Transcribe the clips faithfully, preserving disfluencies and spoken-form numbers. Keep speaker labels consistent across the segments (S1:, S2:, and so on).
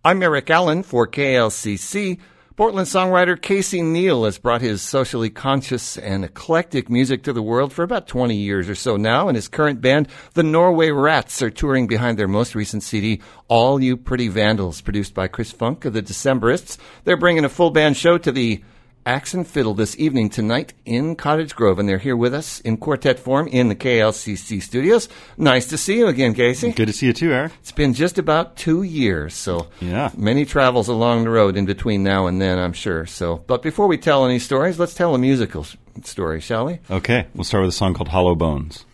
S1: I'm Eric Allen for K L C C. Portland songwriter Casey Neal has brought his socially conscious and eclectic music to the world for about twenty years or so now, and his current band, the Norway Rats, are touring behind their most recent C D, All You Pretty Vandals, produced by Chris Funk of the Decemberists. They're bringing a full band show to the Axe and Fiddle this evening tonight in Cottage Grove, and they're here with us in quartet form in the K L C C studios. Nice to see you again, Casey.
S2: Good to see you too, Eric.
S1: It's been just about two years, so
S2: yeah,
S1: many travels along the road in between now and then, I'm sure. So, but before we tell any stories, let's tell a musical story, shall we?
S2: Okay, we'll start with a song called Hollow Bones.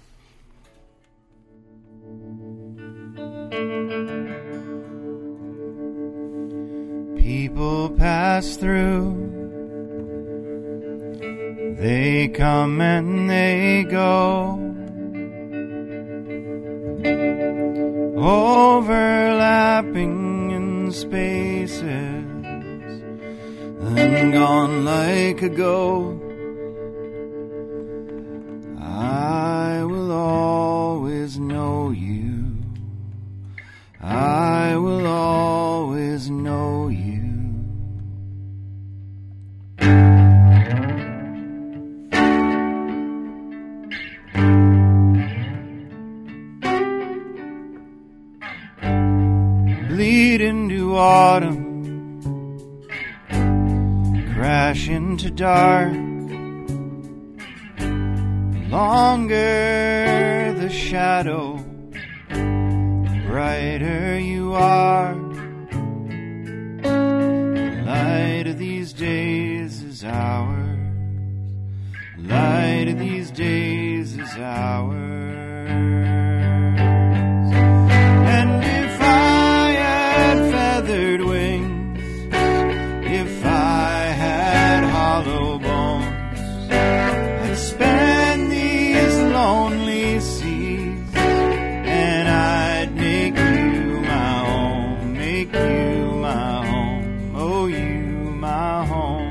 S2: People pass through, they come and they go, overlapping in spaces, then gone like a ghost. I will always know you, I will always know you. Bleed into autumn, crash into dark. The longer the shadow, the brighter you are. The light of these days is ours. The light of these days is ours. And if I had feathered wings, if I had hollow bones, I'd spend these lonely seas, and I'd make you my home, make you my home, oh you my home.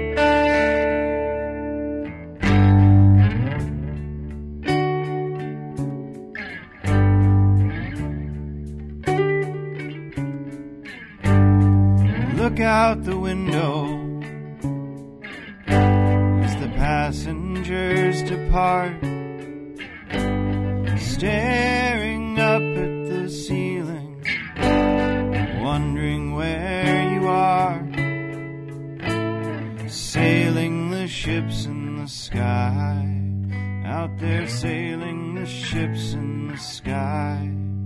S2: Look out the window as the passengers depart, staring up at the ceiling, wondering where you are, sailing the ships in the sky, out there sailing the ships in the sky.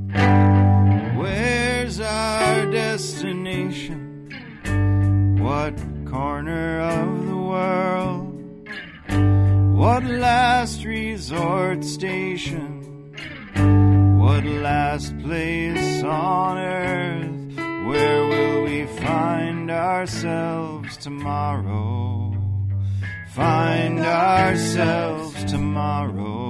S2: Where's our destination? What corner of the world? What last resort station? What last place on earth? Where will we find ourselves tomorrow? Find ourselves tomorrow.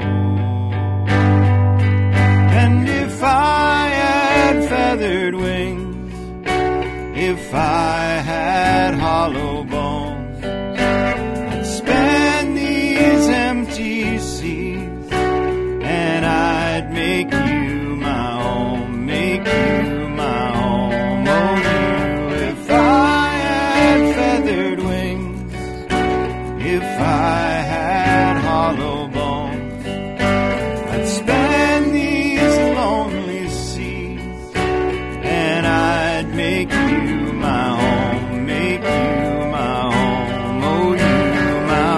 S2: And if I had feathered wings, if I had hollow bones, I'd spend these empty seas, and I'd make you my home, make you my home, oh you. If I had feathered wings, if I had hollow bones, I'd spend these lonely seas, and I'd make you my home, make you my home, oh you my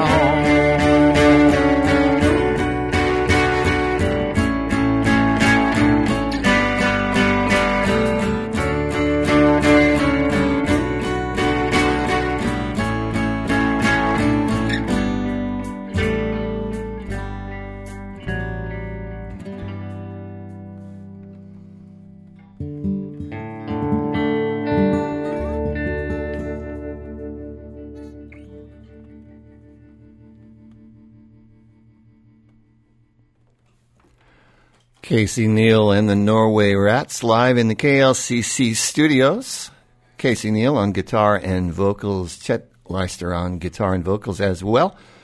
S1: Casey Neal and the Norway Rats live in the K L C C studios. Casey Neal on guitar and vocals, Chet Leister on guitar and vocals as well.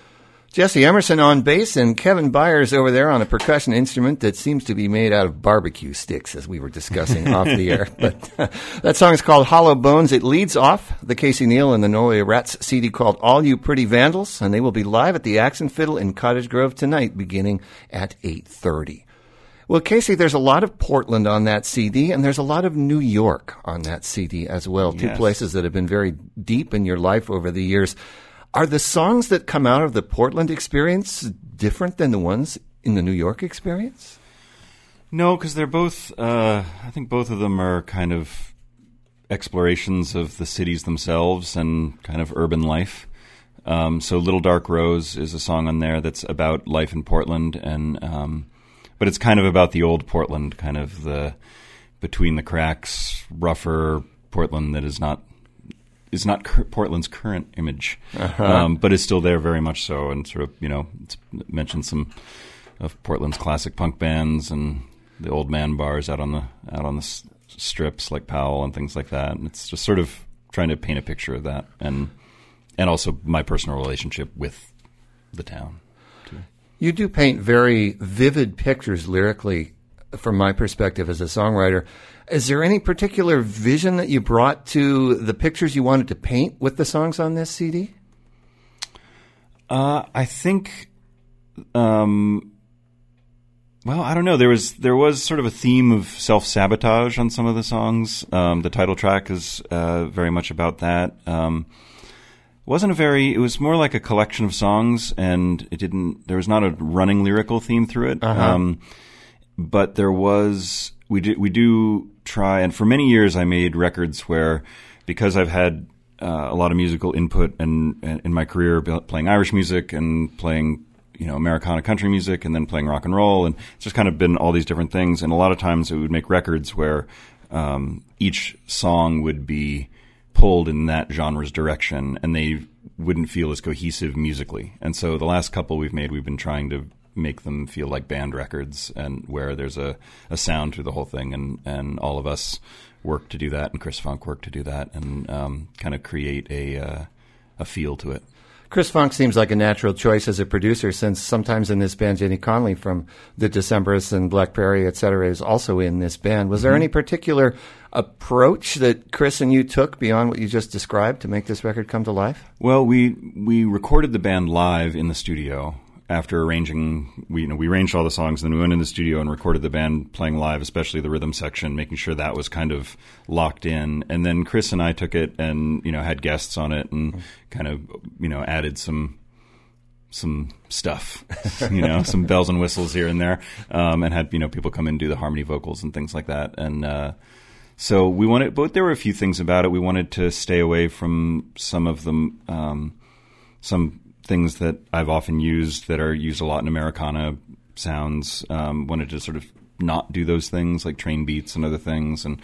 S1: Jesse Emerson on bass and Kevin Byers over there on a percussion instrument that seems to be made out of barbecue sticks, as we were discussing off the air. But uh, that song is called Hollow Bones. It leads off the Casey Neal and the Norway Rats C D called All You Pretty Vandals, and they will be live at the Axe and Fiddle in Cottage Grove tonight beginning at eight thirty. Well, Casey, there's a lot of Portland on that C D, and there's a lot of New York on that C D as well, yes. Two places that have been very deep in your life over the years. Are the songs that come out of the Portland experience different than the ones in the New York experience?
S3: No, because they're both, uh, I think both of them are kind of explorations of the cities themselves and kind of urban life. Um, so Little Dark Rose is a song on there that's about life in Portland, and um, but it's kind of about the old Portland, kind of the between the cracks, rougher Portland that is not is not cur- Portland's current image, uh-huh. um, but is still there very much so, and sort of, you know, it's mentioned some of Portland's classic punk bands and the old man bars out on the out on the s- strips like Powell and things like that, and it's just sort of trying to paint a picture of that, and and also my personal relationship with the town. Too.
S1: You do paint very vivid pictures lyrically, from my perspective as a songwriter. Is there any particular vision that you brought to the pictures you wanted to paint with the songs on this C D?
S3: Uh, I think, um, well, I don't know. There was there was sort of a theme of self-sabotage on some of the songs. Um, the title track is uh, very much about that. Um, wasn't a very. It was more like a collection of songs, and it didn't. There was not a running lyrical theme through it.
S1: Uh-huh.
S3: Um, but there was. We do. We do try, and for many years I made records where, because I've had uh, a lot of musical input and, and in my career, playing Irish music and playing, you know, Americana country music, and then playing rock and roll, and it's just kind of been all these different things. And a lot of times, it would make records where um, each song would be pulled in that genre's direction, and they wouldn't feel as cohesive musically. And so the last couple we've made, we've been trying to make them feel like band records, and where there's a, a sound through the whole thing, and, and all of us work to do that, and Chris Funk worked to do that, and um, kind of create a uh, a feel to it.
S1: Chris Funk seems like a natural choice as a producer, since sometimes in this band, Jenny Conley from the Decemberists and Black Prairie, et cetera, is also in this band. Was there mm-hmm. any particular approach that Chris and you took beyond what you just described to make this record come to life?
S3: Well, we we recorded the band live in the studio. After arranging, we you know we arranged all the songs, then we went in the studio and recorded the band playing live, especially the rhythm section, making sure that was kind of locked in. And then Chris and I took it and, you know, had guests on it and mm-hmm. kind of, you know, added some some stuff, you know, some bells and whistles here and there, um, and had, you know, people come in and do the harmony vocals and things like that. And uh, so we wanted, but there were a few things about it. We wanted to stay away from some of them, um, some. things that I've often used that are used a lot in Americana sounds. Um, wanted to sort of not do those things like train beats and other things, and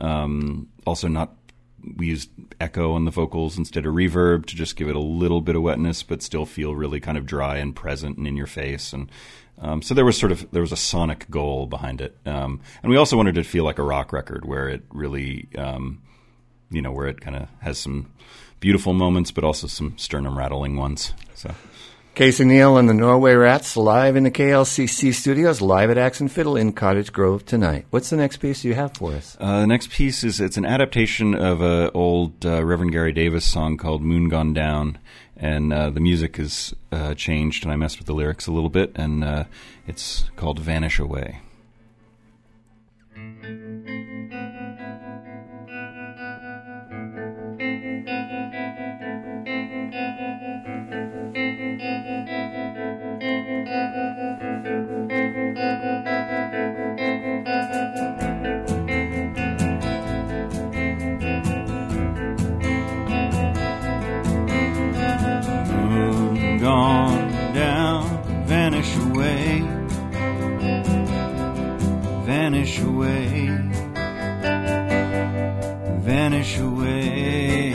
S3: um, also not. We used echo on the vocals instead of reverb to just give it a little bit of wetness, but still feel really kind of dry and present and in your face. And um, so there was sort of there was a sonic goal behind it, um, and we also wanted it to feel like a rock record where it really, um, you know, where it kind of has some beautiful moments, but also some sternum-rattling ones. So,
S1: Casey Neal and the Norway Rats live in the K L C C studios, live at Axe and Fiddle in Cottage Grove tonight. What's the next piece you have for us?
S3: Uh, the next piece is it's an adaptation of an old uh, Reverend Gary Davis song called Moon Gone Down, and uh, the music is uh, changed, and I messed with the lyrics a little bit, and uh, it's called Vanish Away.
S2: Gone down, vanish away, vanish away, vanish away.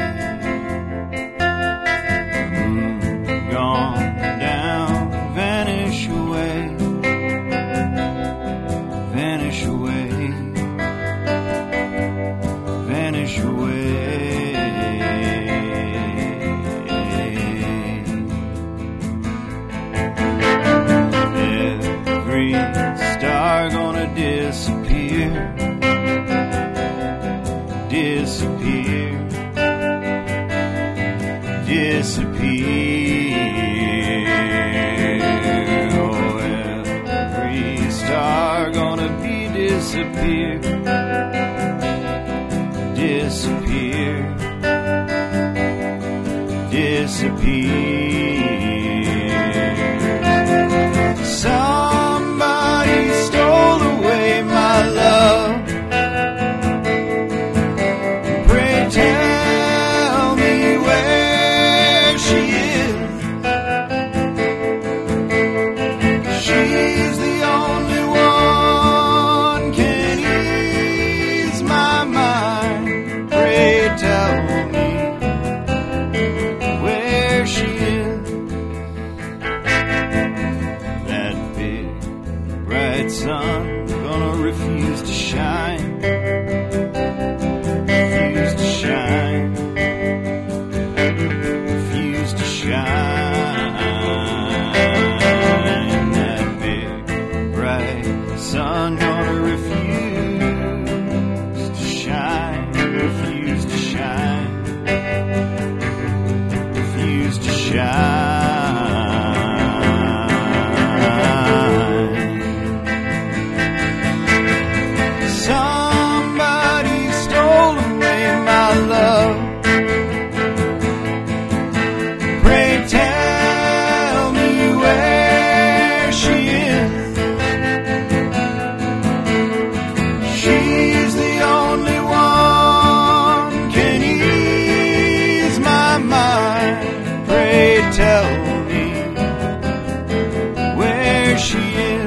S2: Moon gone down, vanish away, vanish away, vanish away. disappear, disappear. Oh, every star gonna be disappear, disappear, disappear. Somebody stole away my love. Pray tell me where she is. She's the only one can ease my mind. Pray tell me where she is. That big bright sun gonna refuse to shine, refuse to shine, refuse to shine. That big bright sun gonna refuse to shine, refuse to shine, refuse to shine. Somebody stole away my love. Pray tell me where she is. She's the only one can ease my mind. Pray tell me where she is.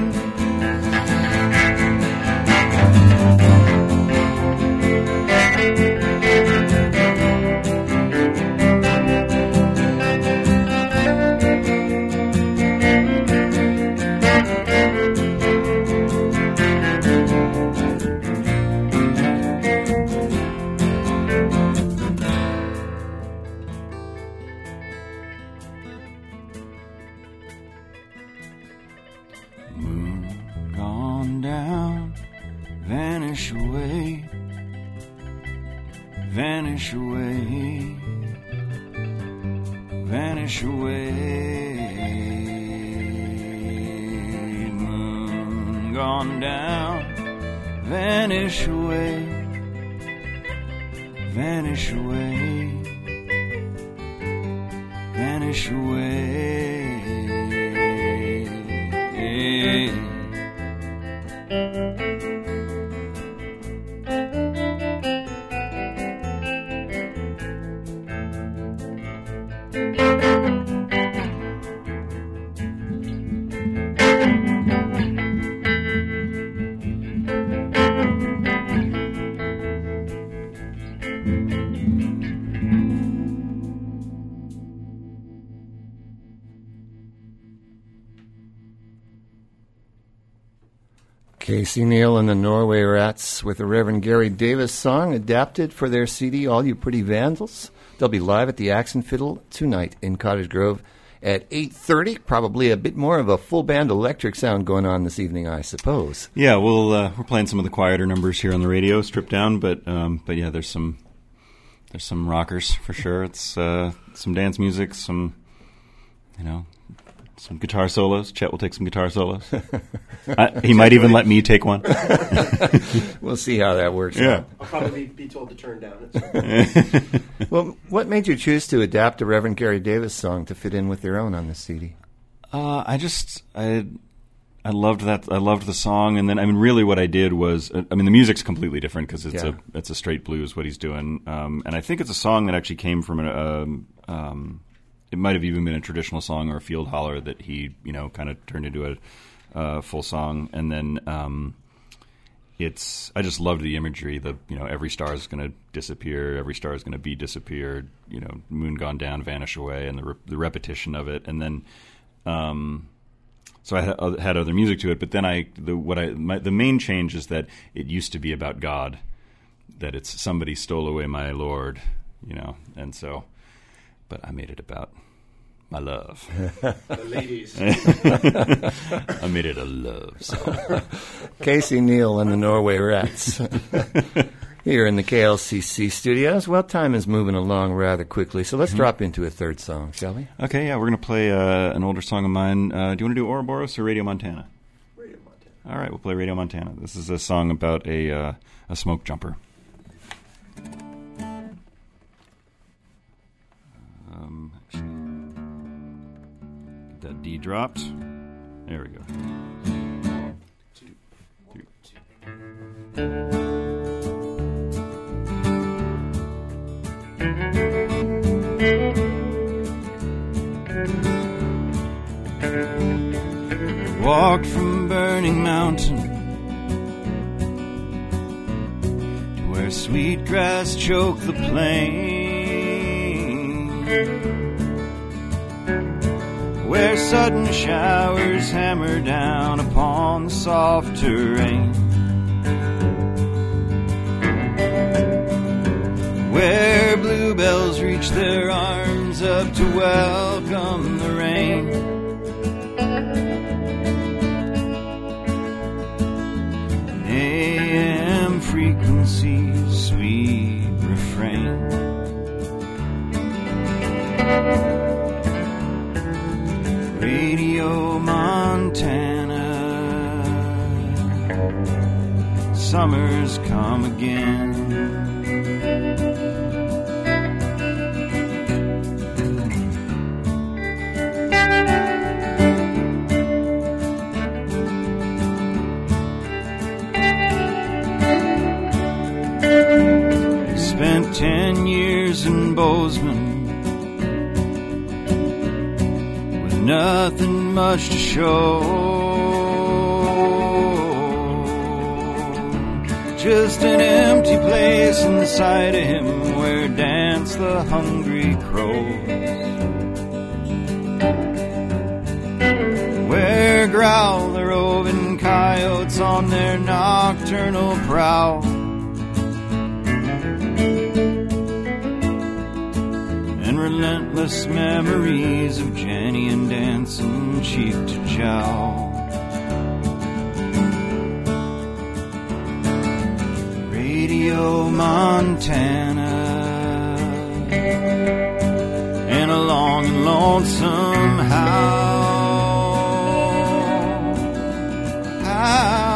S2: Moon gone down, vanish away, vanish away, vanish away. Moon gone down, vanish away, vanish away, vanish away.
S1: Casey Neal and the Norway Rats with the Reverend Gary Davis song adapted for their C D, All You Pretty Vandals. They'll be live at the Axe and Fiddle tonight in Cottage Grove at eight thirty. Probably a bit more of a full band electric sound going on this evening, I suppose.
S3: Yeah, we'll uh, we're playing some of the quieter numbers here on the radio, stripped down, but um, but yeah, there's some there's some rockers for sure. It's uh, some dance music, some you know. Some guitar solos. Chet will take some guitar solos. I, he might even let me take one.
S1: We'll see how that works
S3: Yeah.
S1: out.
S4: I'll probably be told to turn down.
S1: Well, what made you choose to adapt a Reverend Gary Davis song to fit in with their own on this C D?
S3: Uh, I just I I loved that. I loved the song, and then I mean, really, what I did was, I mean, the music's completely different because it's
S1: Yeah.
S3: a it's a straight blues what he's doing, um, and I think it's a song that actually came from an. Um, um, It might have even been a traditional song or a field holler that he, you know, kind of turned into a uh, full song. And then um, it's, I just loved the imagery. The, you know, every star is going to disappear. Every star is going to be disappeared. You know, moon gone down, vanish away, and the re- the repetition of it. And then, um, so I had, had other music to it. But then I, the what I, my, the main change is that it used to be about God. That it's somebody stole away my Lord. You know, and so. But I made it about my love.
S4: The ladies.
S3: I made it a love song.
S1: Casey Neal and the Norway Rats. Here in the K L C C studios. Well, time is moving along rather quickly, so let's mm-hmm. drop into a third song, shall we?
S3: Okay, yeah, we're going to play uh, an older song of mine. Uh, do you want to do Ouroboros or Radio Montana?
S4: Radio Montana.
S3: All right, we'll play Radio Montana. This is a song about a uh, a smoke jumper. Um, actually, get that D dropped. There we go. Two, three, two.
S2: Walked from Burning Mountain to where sweet grass choked the plain, where sudden showers hammer down upon the soft terrain, where bluebells reach their arms up to welcome the rain. A M frequency's sweet refrain. Radio Montana, summer's come again. Spent ten years in Bozeman with nothing much to show, just an empty place inside of him where dance the hungry crows, where growl the roving coyotes on their nocturnal prowl, and relentless memories of Jenny and dancing cheek to jowl. Radio Montana, and a long and lonesome howl, howl.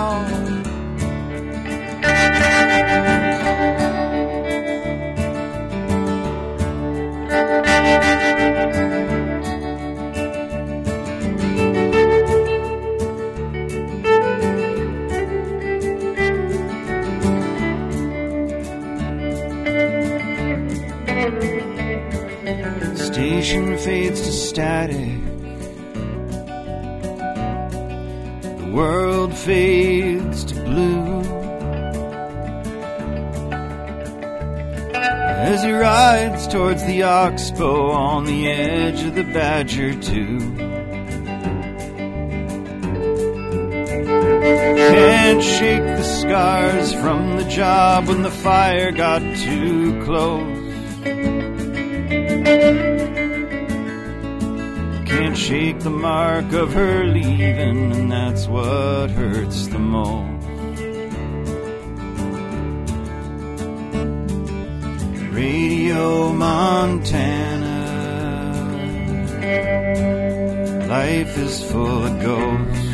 S2: Station fades to static, the world fades to blue, as he rides towards the oxbow on the edge of the Badger two. Can't shake the scars from the job when the fire got too close. Can't shake the mark of her leaving, and that's what hurts the most. Radio Montana, life is full of ghosts.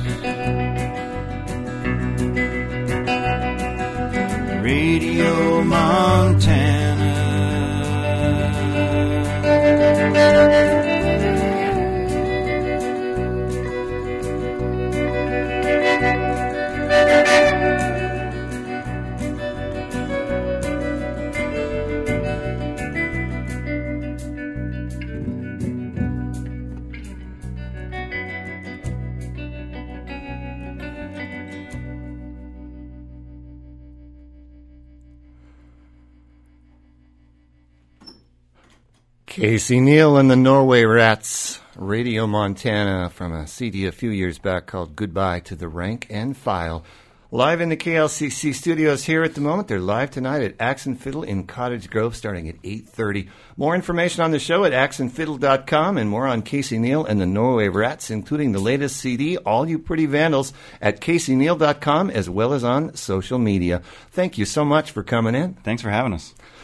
S2: Radio Montana.
S1: Casey Neal and the Norway Rats, Radio Montana, from a C D a few years back called Goodbye to the Rank and File. Live in the K L C C studios here at the moment. They're live tonight at Axe and Fiddle in Cottage Grove starting at eight thirty. More information on the show at axe and fiddle dot com and more on Casey Neal and the Norway Rats, including the latest C D, All You Pretty Vandals, at casey neal dot com as well as on social media. Thank you so much for coming in.
S3: Thanks for having us.